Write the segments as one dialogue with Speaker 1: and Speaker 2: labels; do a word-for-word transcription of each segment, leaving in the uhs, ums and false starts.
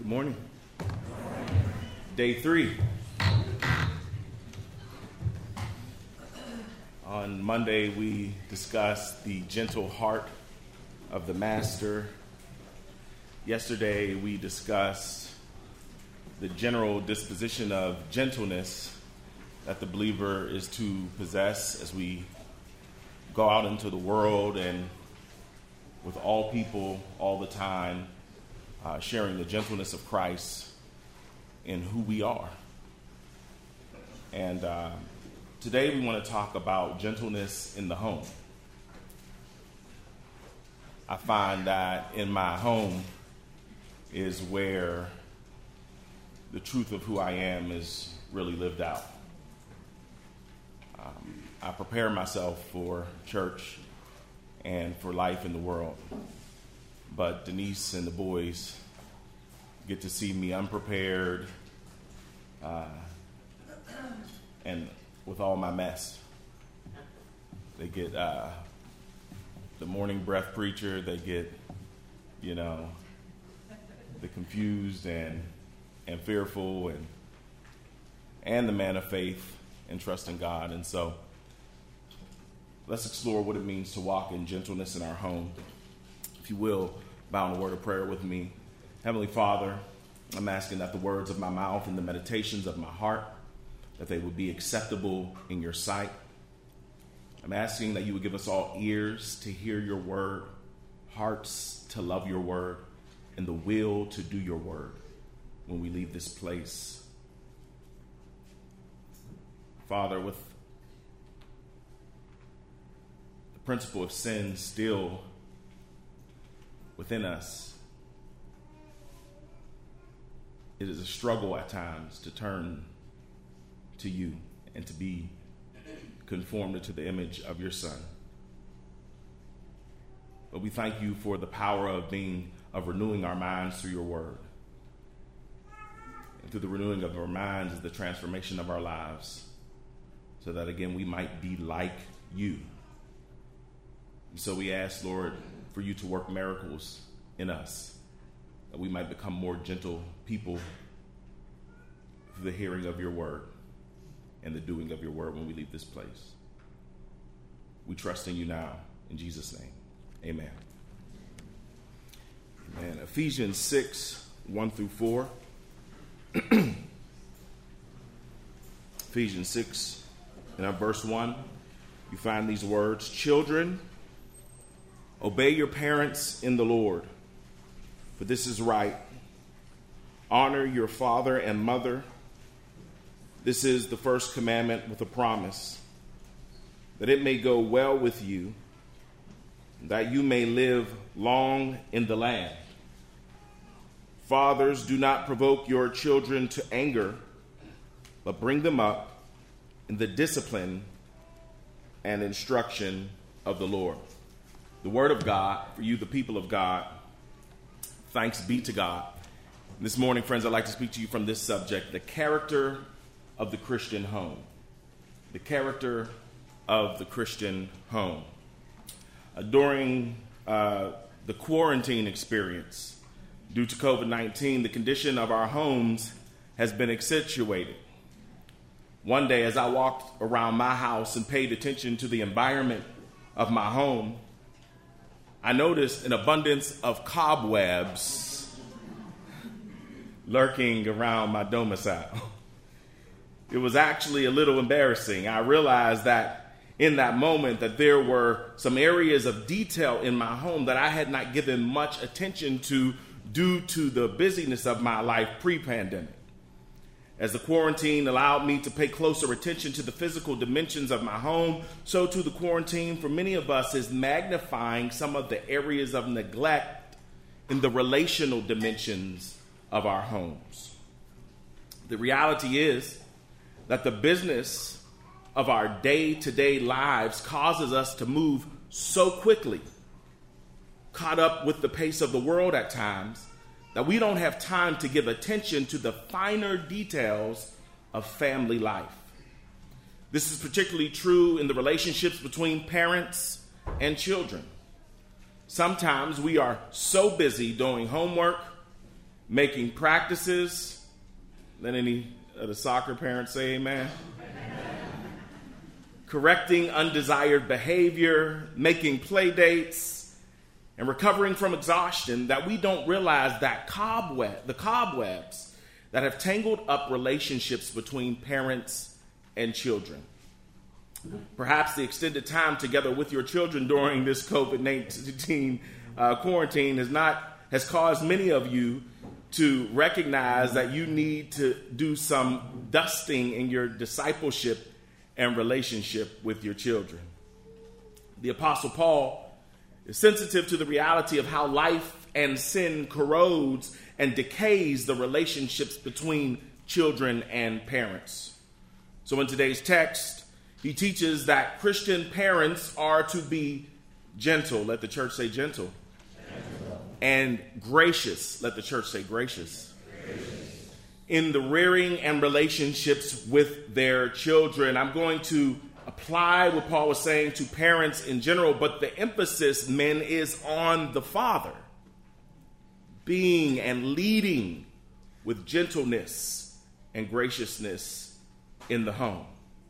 Speaker 1: Good morning. Day three. On Monday, we discussed the gentle heart of the Master. Yesterday, we discussed the general disposition of gentleness that the believer is to possess as we go out into the world and with all people all the time, uh, sharing the gentleness of Christ in who we are. And uh, today we want to talk about gentleness in the home. I find that in my home is where the truth of who I am is really lived out. Um, I prepare myself for church and for life in the world. But Denise and the boys get to see me unprepared uh, and with all my mess. They get uh, the morning breath preacher. They get, you know, the confused and and fearful and and the man of faith and trust in God. And so let's explore what it means to walk in gentleness in our home. If you will, bow in a word of prayer with me. Heavenly Father, I'm asking that the words of my mouth and the meditations of my heart, that they would be acceptable in your sight. I'm asking that you would give us all ears to hear your word, hearts to love your word, and the will to do your word when we leave this place. Father, with the principle of sin still within us, it is a struggle at times to turn to you and to be conformed to the image of your Son. But we thank you for the power of being, of renewing our minds through your word. And through the renewing of our minds is the transformation of our lives, so that again we might be like you. And so we ask, Lord, for you to work miracles in us, that we might become more gentle people through the hearing of your word and the doing of your word when we leave this place. We trust in you now, in Jesus' name. Amen. Amen. Ephesians six, one through four. Ephesians six, in our verse one, you find these words: Children, obey your parents in the Lord, for this is right. Honor your father and mother. This is the first commandment with a promise, that it may go well with you, that you may live long in the land. Fathers, do not provoke your children to anger, but bring them up in the discipline and instruction of the Lord. The word of God for you, the people of God. Thanks be to God. This morning, friends, I'd like to speak to you from this subject: the character of the Christian home. The character of the Christian home. Uh, during uh, the quarantine experience, due to covid nineteen, the condition of our homes has been accentuated. One day, as I walked around my house and paid attention to the environment of my home, I noticed an abundance of cobwebs lurking around my domicile. It was actually a little embarrassing. I realized that in that moment that there were some areas of detail in my home that I had not given much attention to due to the busyness of my life pre-pandemic. As the quarantine allowed me to pay closer attention to the physical dimensions of my home, so too the quarantine for many of us is magnifying some of the areas of neglect in the relational dimensions of our homes. The reality is that the business of our day-to-day lives causes us to move so quickly, caught up with the pace of the world at times, that we don't have time to give attention to the finer details of family life. This is particularly true in the relationships between parents and children. Sometimes we are so busy doing homework, making practices. Let any of the soccer parents say amen. Correcting undesired behavior, making play dates, and recovering from exhaustion, that we don't realize that cobweb, the cobwebs that have tangled up relationships between parents and children. Perhaps the extended time together with your children during this COVID nineteen uh, quarantine has not has caused many of you to recognize that you need to do some dusting in your discipleship and relationship with your children. The Apostle Paul is sensitive to the reality of how life and sin corrodes and decays the relationships between children and parents. So in today's text, he teaches that Christian parents are to be gentle. Let the church say gentle. Gentle. And gracious. Let the church say gracious. Gracious. In the rearing and relationships with their children. I'm going to apply what Paul was saying to parents in general, but the emphasis, men, is on the father. Being and leading with gentleness and graciousness in the home.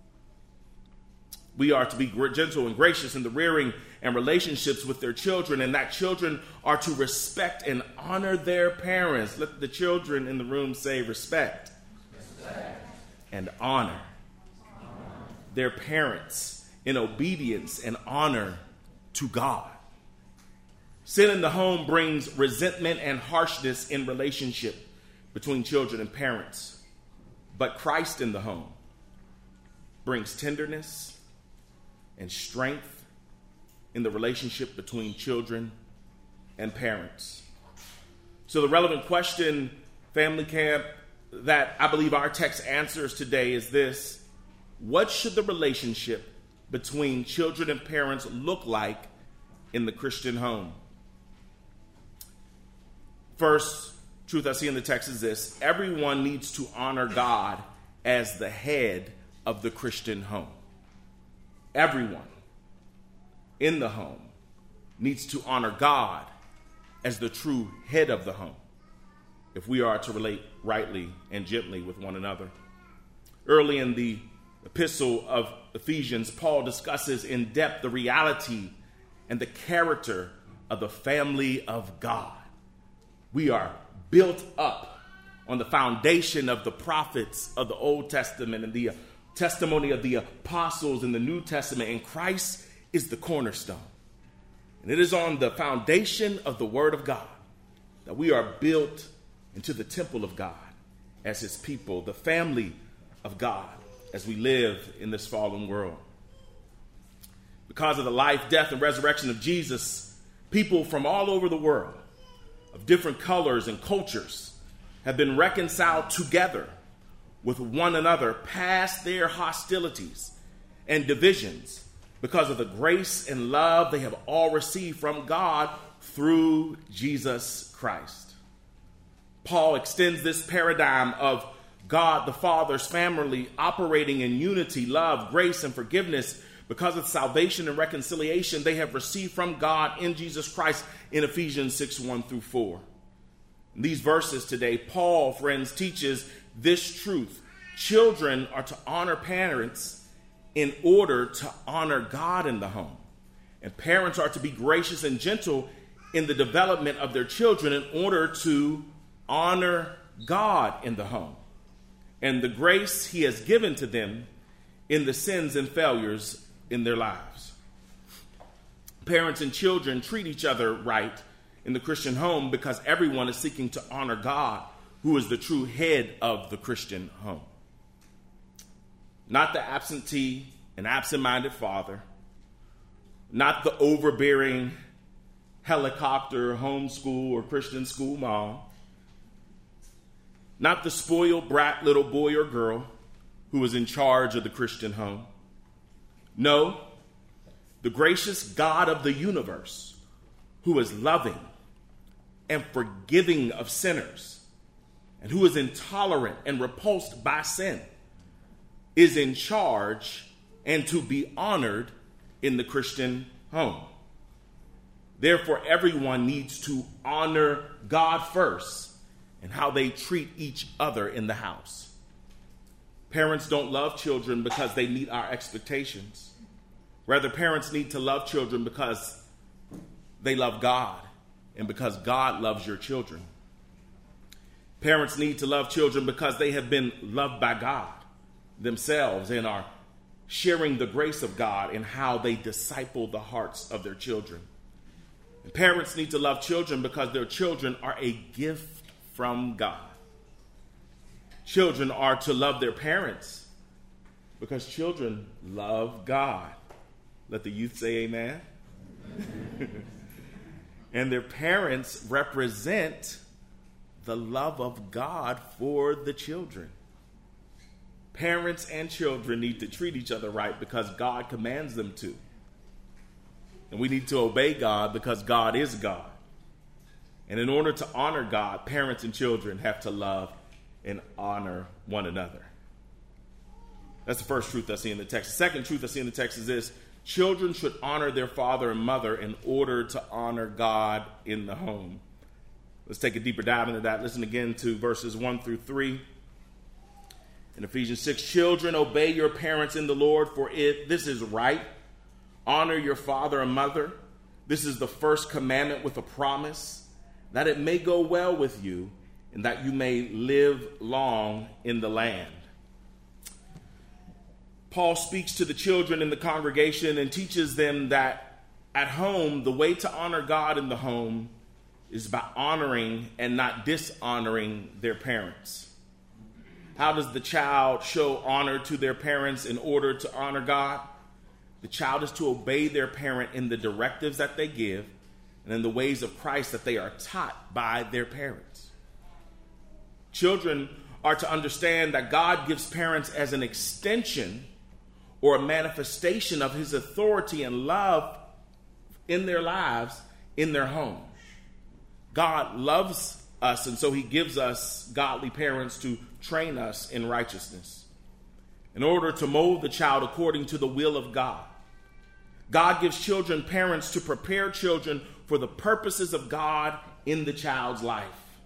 Speaker 1: We are to be gentle and gracious in the rearing and relationships with their children, and that children are to respect and honor their parents. Let the children in the room say respect, respect. and honor, honor their parents in obedience and honor to God. Sin in the home brings resentment and harshness in relationship between children and parents, but Christ in the home brings tenderness and strength in the relationship between children and parents. So the relevant question, family camp, that I believe our text answers today is this: what should the relationship between children and parents look like in the Christian home? First truth I see in the text is this: everyone needs to honor God as the head of the Christian home. Everyone in the home needs to honor God as the true head of the home if we are to relate rightly and gently with one another. Early in the epistle of Ephesians, Paul discusses in depth the reality and the character of the family of God. We are built up on the foundation of the prophets of the Old Testament and the testimony of the apostles in the New Testament, and Christ is the cornerstone. And it is on the foundation of the Word of God that we are built into the temple of God as His people, the family of God, as we live in this fallen world. Because of the life, death, and resurrection of Jesus, people from all over the world, of different colors and cultures, have been reconciled together with one another past their hostilities and divisions, because of the grace and love they have all received from God through Jesus Christ. Paul extends this paradigm of God the Father's family operating in unity, love, grace, and forgiveness because of salvation and reconciliation they have received from God in Jesus Christ in Ephesians six, one through four. In these verses today, Paul, friends, teaches this truth. Children are to honor parents in order to honor God in the home. And parents are to be gracious and gentle in the development of their children in order to honor God in the home and the grace He has given to them in the sins and failures in their lives. Parents and children treat each other right in the Christian home because everyone is seeking to honor God, who is the true head of the Christian home. Not the absentee and absent-minded father, not the overbearing helicopter homeschool or Christian school mom, not the spoiled brat little boy or girl who is in charge of the Christian home. No, the gracious God of the universe, who is loving and forgiving of sinners and who is intolerant and repulsed by sin, is in charge and to be honored in the Christian home. Therefore, everyone needs to honor God first and how they treat each other in the house. Parents don't love children because they meet our expectations. Rather, parents need to love children because they love God and because God loves your children. Parents need to love children because they have been loved by God themselves and are sharing the grace of God in how they disciple the hearts of their children. And parents need to love children because their children are a gift from God. Children are to love their parents because children love God. Let the youth say amen. And their parents represent the love of God for the children. Parents and children need to treat each other right because God commands them to. And we need to obey God because God is God. And in order to honor God, parents and children have to love and honor one another. That's the first truth I see in the text. The second truth I see in the text is this: children should honor their father and mother in order to honor God in the home. Let's take a deeper dive into that. Listen again to verses one through three. In Ephesians six, children, obey your parents in the Lord, for it this is right. Honor your father and mother. This is the first commandment with a promise, that it may go well with you and that you may live long in the land. Paul speaks to the children in the congregation and teaches them that at home, the way to honor God in the home is by honoring and not dishonoring their parents. How does the child show honor to their parents in order to honor God? The child is to obey their parent in the directives that they give and in the ways of Christ that they are taught by their parents. Children are to understand that God gives parents as an extension or a manifestation of his authority and love in their lives, in their home. God loves us, and so he gives us godly parents to train us in righteousness in order to mold the child according to the will of God. God gives children parents to prepare children for the purposes of God in the child's life.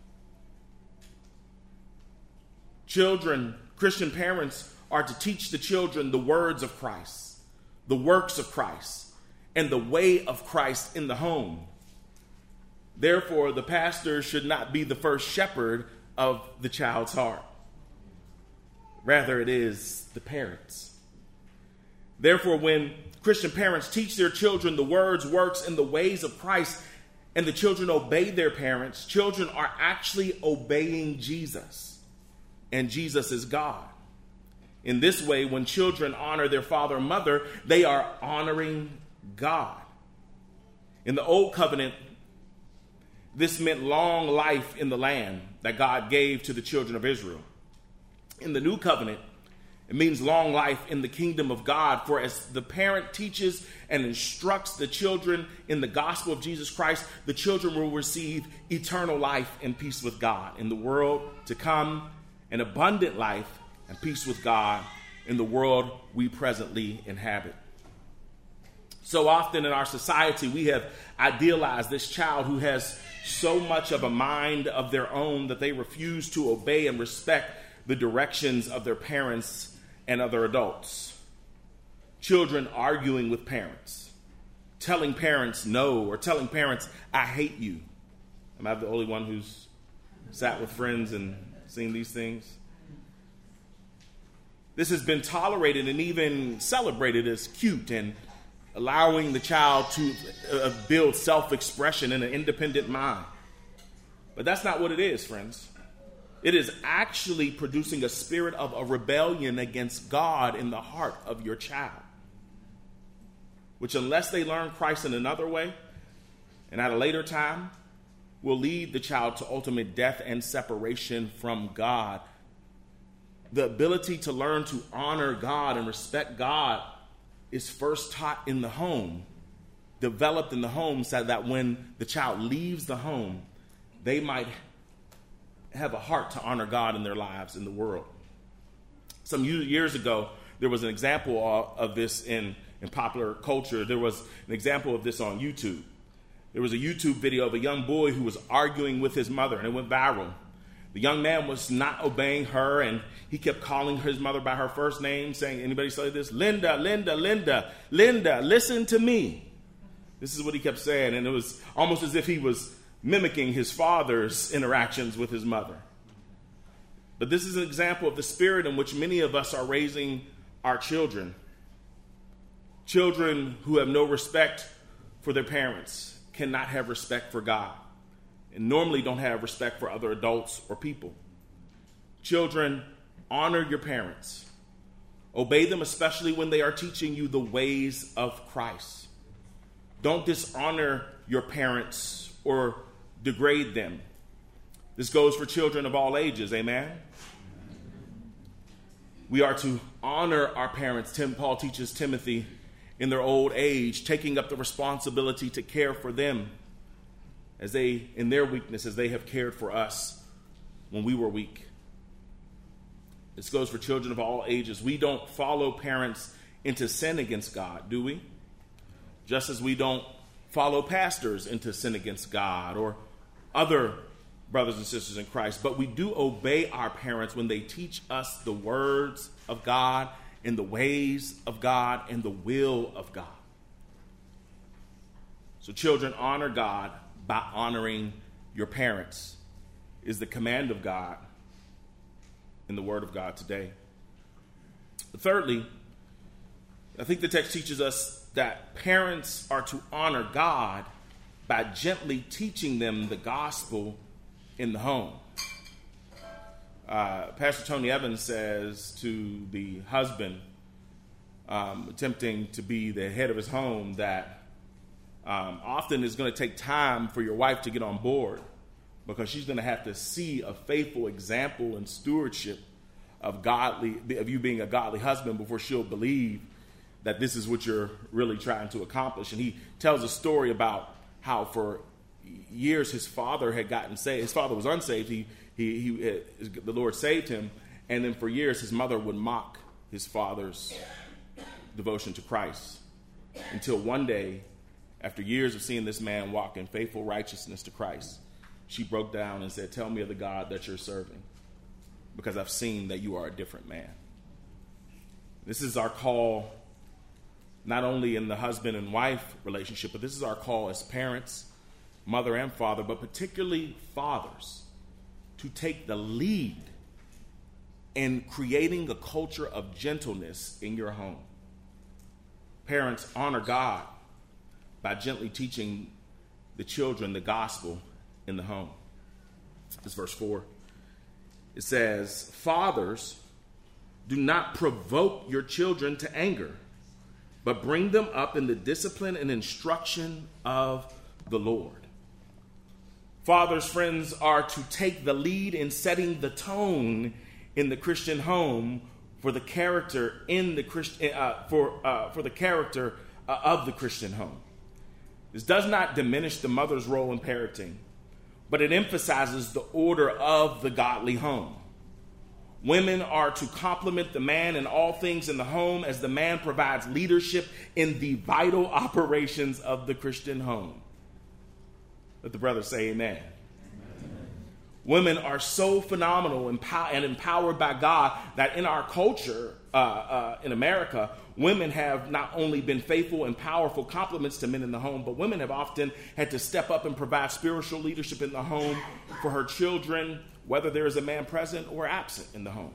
Speaker 1: Children, Christian parents, are to teach the children the words of Christ, the works of Christ, and the way of Christ in the home. Therefore, the pastor should not be the first shepherd of the child's heart. Rather, it is the parents. Therefore, when Christian parents teach their children the words, works, and the ways of Christ, and the children obey their parents, children are actually obeying Jesus. And Jesus is God. In this way, when children honor their father and mother, they are honoring God. In the Old Covenant, this meant long life in the land that God gave to the children of Israel. In the New Covenant, it means long life in the kingdom of God. For as the parent teaches and instructs the children in the gospel of Jesus Christ, the children will receive eternal life and peace with God in the world to come, and abundant life and peace with God in the world we presently inhabit. So often in our society, we have idealized this child who has so much of a mind of their own that they refuse to obey and respect the directions of their parents and other adults. Children arguing with parents, telling parents no, or telling parents, I hate you. Am I the only one who's sat with friends and seen these things? This has been tolerated and even celebrated as cute and allowing the child to uh, build self-expression in an independent mind. But that's not what it is, friends. It is actually producing a spirit of a rebellion against God in the heart of your child, which, unless they learn Christ in another way and at a later time, will lead the child to ultimate death and separation from God. The ability to learn to honor God and respect God is first taught in the home, developed in the home, so that when the child leaves the home, they might have a heart to honor God in their lives in the world. Some years ago, there was an example of this in, in popular culture. There was an example of this on YouTube. There was a YouTube video of a young boy who was arguing with his mother, and it went viral. The young man was not obeying her, and he kept calling his mother by her first name, saying, anybody say this? Linda, Linda, Linda, Linda, listen to me. This is what he kept saying, and it was almost as if he was mimicking his father's interactions with his mother. But this is an example of the spirit in which many of us are raising our children. Children who have no respect for their parents cannot have respect for God, and normally don't have respect for other adults or people. Children, honor your parents. Obey them, especially when they are teaching you the ways of Christ. Don't dishonor your parents or degrade them. This goes for children of all ages, amen? We are to honor our parents. Tim Paul teaches Timothy in their old age, taking up the responsibility to care for them as they, in their weakness, as they have cared for us when we were weak. This goes for children of all ages. We don't follow parents into sin against God, do we? Just as we don't follow pastors into sin against God or other brothers and sisters in Christ, but we do obey our parents when they teach us the words of God and the ways of God and the will of God. So children, honor God by honoring your parents is the command of God in the Word of God today. Thirdly, I think the text teaches us that parents are to honor God by gently teaching them the gospel in the home. Uh, Pastor Tony Evans says to the husband um, attempting to be the head of his home that um, often it's going to take time for your wife to get on board, because she's going to have to see a faithful example and stewardship of godly, of you being a godly husband before she'll believe that this is what you're really trying to accomplish. And he tells a story about how for years his father had gotten saved. His father was unsaved. He, he, he, the Lord saved him. And then for years, his mother would mock his father's devotion to Christ, until one day, after years of seeing this man walk in faithful righteousness to Christ, she broke down and said, "Tell me of the God that you're serving, because I've seen that you are a different man." This is our call, not only in the husband and wife relationship, but this is our call as parents, mother and father, but particularly fathers, to take the lead in creating a culture of gentleness in your home. Parents, honor God by gently teaching the children the gospel in the home. This is verse four. It says, "Fathers, do not provoke your children to anger, but bring them up in the discipline and instruction of the Lord." Fathers, friends, are to take the lead in setting the tone in the Christian home for the character in the Christian uh, for uh, for the character uh, of the Christian home. This does not diminish the mother's role in parenting, but it emphasizes the order of the godly home. Women are to complement the man in all things in the home, as the man provides leadership in the vital operations of the Christian home. Let the brothers say amen. Amen. Women are so phenomenal and empowered by God that in our culture, uh, uh, in America, women have not only been faithful and powerful complements to men in the home, but women have often had to step up and provide spiritual leadership in the home for her children, whether there is a man present or absent in the home.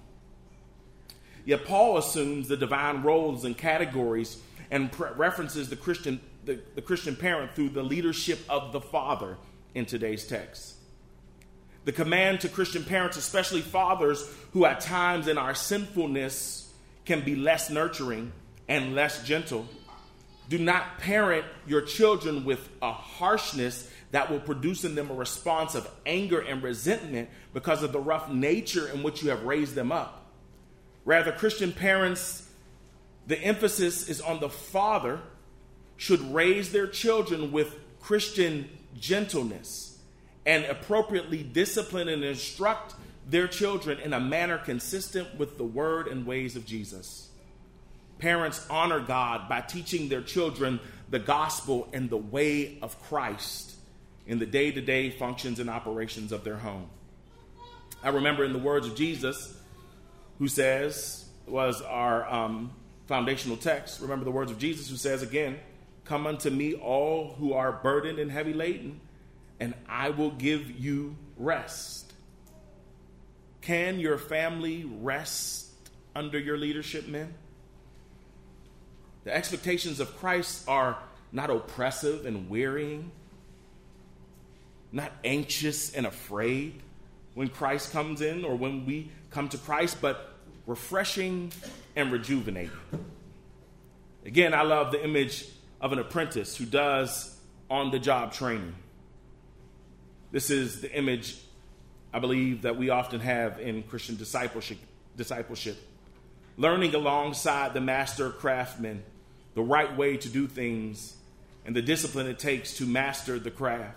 Speaker 1: Yet Paul assumes the divine roles and categories and pre- references the Christian the, the Christian parent through the leadership of the father in today's text. The command to Christian parents, especially fathers who at times in our sinfulness can be less nurturing and less gentle: do not parent your children with a harshness that will produce in them a response of anger and resentment because of the rough nature in which you have raised them up. Rather, Christian parents, the emphasis is on the father, should raise their children with Christian gentleness and appropriately discipline and instruct their children in a manner consistent with the word and ways of Jesus. Parents honor God by teaching their children the gospel and the way of Christ in the day-to-day functions and operations of their home. I remember in the words of Jesus, who says, was our um, foundational text. Remember the words of Jesus who says again, "Come unto me all who are burdened and heavy laden, and I will give you rest." Can your family rest under your leadership, men? The expectations of Christ are not oppressive and wearying, not anxious and afraid when Christ comes in or when we come to Christ, but refreshing and rejuvenating. Again, I love the image of an apprentice who does on-the-job training. This is the image, I believe, that we often have in Christian discipleship. discipleship. Learning alongside the master craftsman the right way to do things and the discipline it takes to master the craft.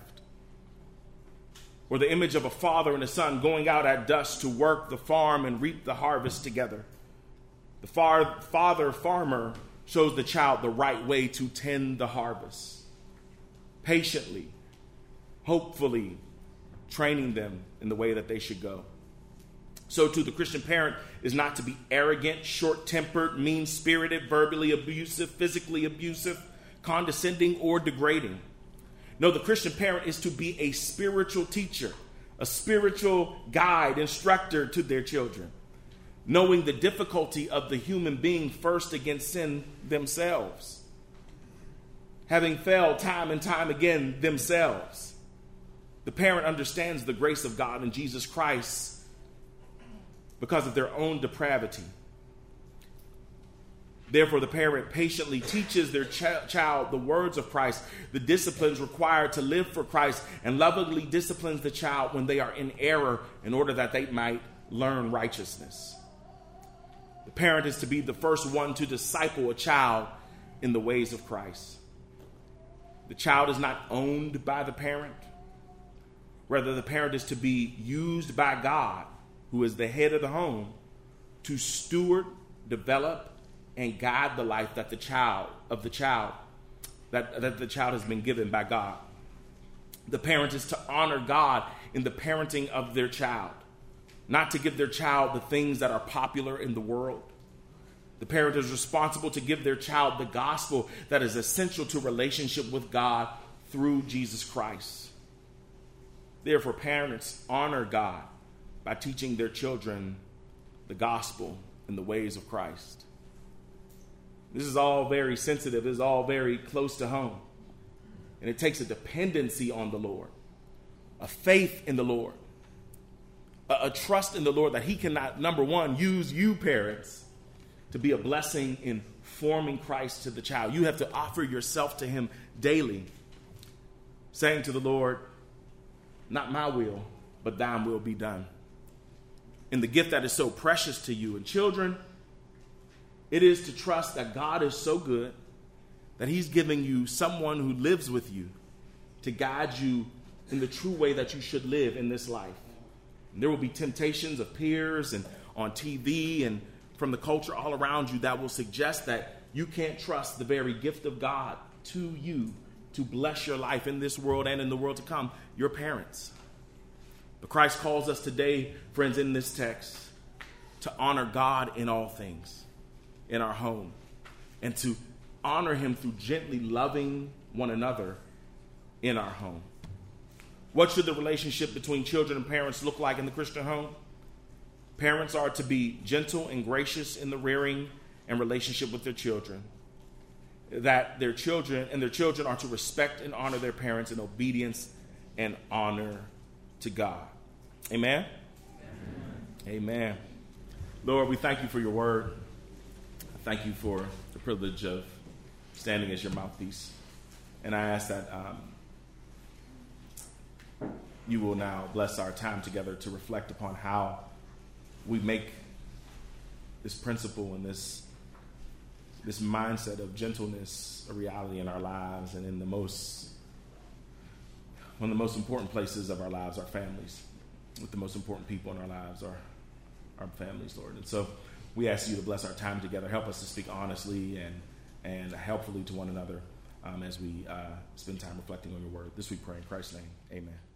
Speaker 1: Or the image of a father and a son going out at dusk to work the farm and reap the harvest together. The far, father farmer shows the child the right way to tend the harvest, patiently, hopefully, training them in the way that they should go. So too, the Christian parent is not to be arrogant, short-tempered, mean-spirited, verbally abusive, physically abusive, condescending, or degrading. No, the Christian parent is to be a spiritual teacher, a spiritual guide, instructor to their children, knowing the difficulty of the human being first against sin themselves, having failed time and time again themselves. The parent understands the grace of God in Jesus Christ because of their own depravity. Therefore, the parent patiently teaches their ch- child the words of Christ, the disciplines required to live for Christ, and lovingly disciplines the child when they are in error in order that they might learn righteousness. The parent is to be the first one to disciple a child in the ways of Christ. The child is not owned by the parent. Rather, the parent is to be used by God, who is the head of the home, to steward, develop, and guide the life that the child of the child that, that the child has been given by God. The parent is to honor God in the parenting of their child, not to give their child the things that are popular in the world. The parent is responsible to give their child the gospel that is essential to relationship with God through Jesus Christ. Therefore, parents honor God by teaching their children the gospel in the ways of Christ. This is all very sensitive. This is all very close to home. And it takes a dependency on the Lord, a faith in the Lord, a, a trust in the Lord that he cannot, number one, use you parents to be a blessing in forming Christ to the child. You have to offer yourself to him daily, saying to the Lord, not my will, but thine will be done. In the gift that is so precious to you. And children, it is to trust that God is so good that he's giving you someone who lives with you to guide you in the true way that you should live in this life. And there will be temptations of peers and on T V and from the culture all around you that will suggest that you can't trust the very gift of God to you to bless your life in this world and in the world to come, your parents. But Christ calls us today, friends, in this text, to honor God in all things in our home, and to honor him through gently loving one another in our home. What should the relationship between children and parents look like in the Christian home? Parents are to be gentle and gracious in the rearing and relationship with their children. That their children and their children are to respect and honor their parents in obedience and honor to God. Amen? Amen. Amen. Lord, we thank you for your word. Thank you for the privilege of standing as your mouthpiece. And I ask that um, you will now bless our time together to reflect upon how we make this principle and this, this mindset of gentleness a reality in our lives and in the most, one of the most important places of our lives, our families. With the most important people in our lives, our, our families, Lord. And so we ask you to bless our time together. Help us to speak honestly and, and helpfully to one another um, as we uh, spend time reflecting on your word. This we pray in Christ's name. Amen.